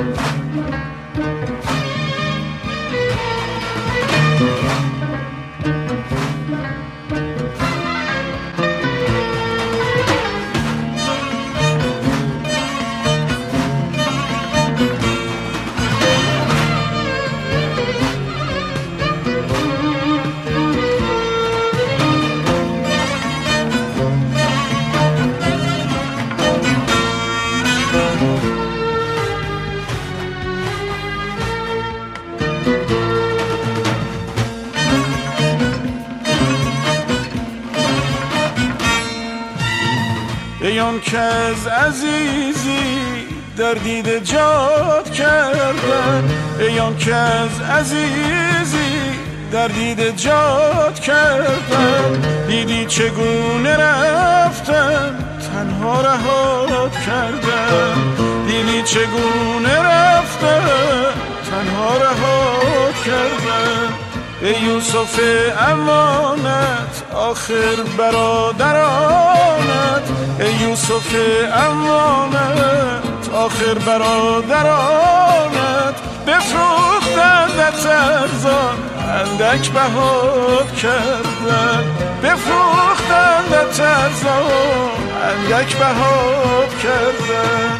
ایان که از عزیزی در دید جات کردن، ایان که از عزیزی در دید جات کردن، دیدی چگونه رفتن تنها رهات کردن، دیدی چگونه رفتن تنها رهات کردن. ای یوسف امانت آخر برادرانت، ای یوسف امانت آخر برادرانت، بفروختندت ارزان اندک بهات کردن، بفروختندت ارزان اندک بهات کردن.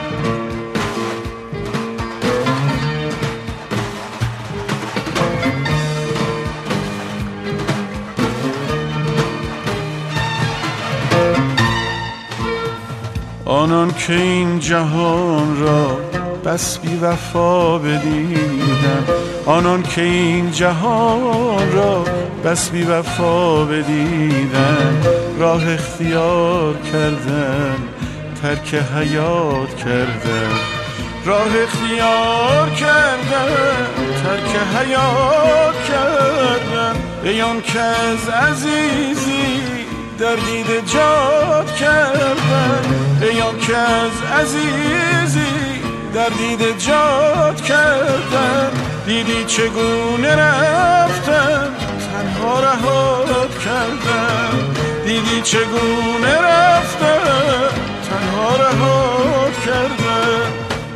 آنان که این جهان را بس بی وفا بدیدن، آنان که این جهان را بس بی وفا بدیدن، راه اختیار کردن ترک حیات کردن، راه اختیار کردن ترک حیات کردن. ایان که از عزیزی در دید جات کردن، ایان که از عزیزی در دید جات کردن، دیدی چگونه رفتن تنها رهات کردن، دیدی چگونه رفتن تنها رهات کردن.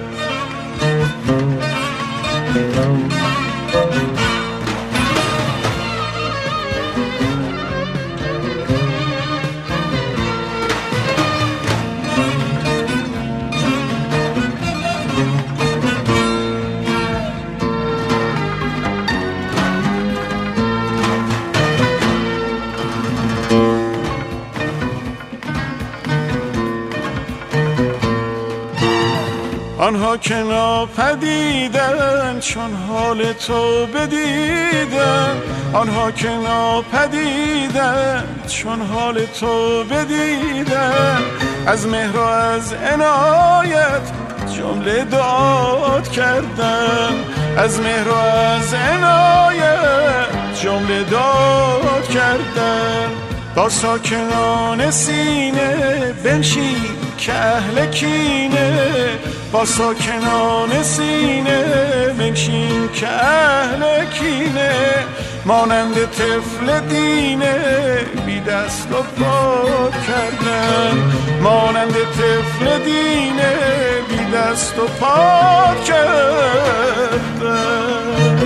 آنها که ناپدیدن چون حال تو بدیدن، آنها که ناپدیدن چون حال تو بدیدن، از مهر و از عنایت جمله دعات کردن، از مهر و از عنایت جمله دعات کردن. با ساکنان سینه بنشین که اهل کینه، با ساکنان سینه بنشین که اهل کینه، مانند طفل دینه بی دست و پا کردن، مانند طفل دینه بی دست و پا کردن.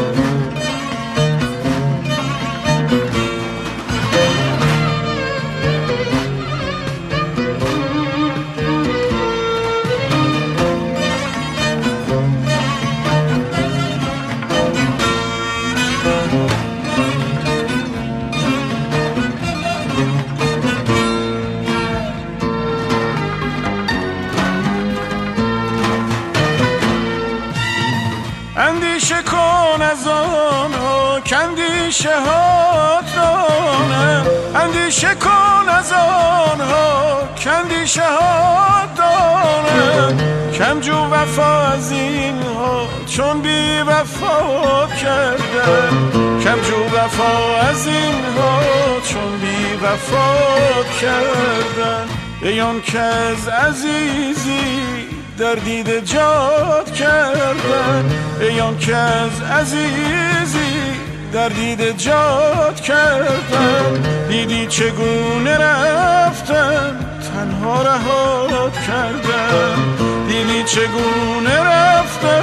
اندیشه کن از آنها کاندیشه هات دانم، اندیشه کن از آنها کاندیشه هات دانم، کم جو وفا از اینها چون بی وفا کردن، کم جو وفا از اینها چون بی وفا کردن. ایان که از عزیزی در دید جات کردن، ایان که از عزیزی در دید جات کردن، دیدی چگونه رفتن تنها رهات کردن، دیدی چگونه رفتن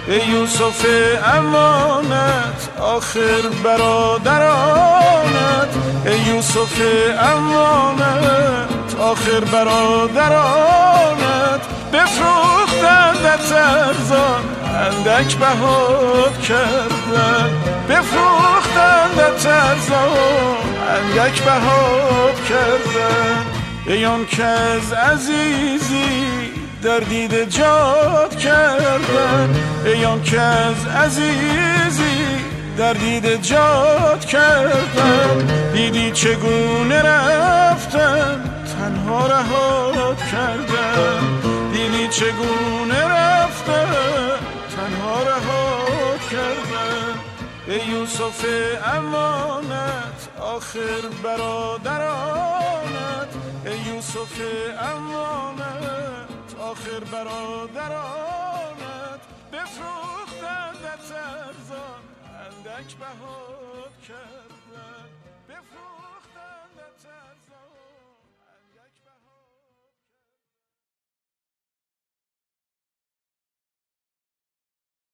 ای یوسف امانت آخر برادرانت، ای یوسف امانت آخر برادرانت بفروختندت ارزان اندک بهات کردن، بفروختندت ارزان اندک بهات کردن. ای آن که از عزیزی در دید جات کردن، ای آن که از عزیزی در دید جات کردن. دیدی چگونه رفتن تنها رهات کردن، دیدی چگونه رفتن تنها رهات کردن. ای یوسف امانت آخر برادرانت، ای یوسف امانت آخر برادرانت بفروختندت ارزان اندک بهات کردن، بفروختندت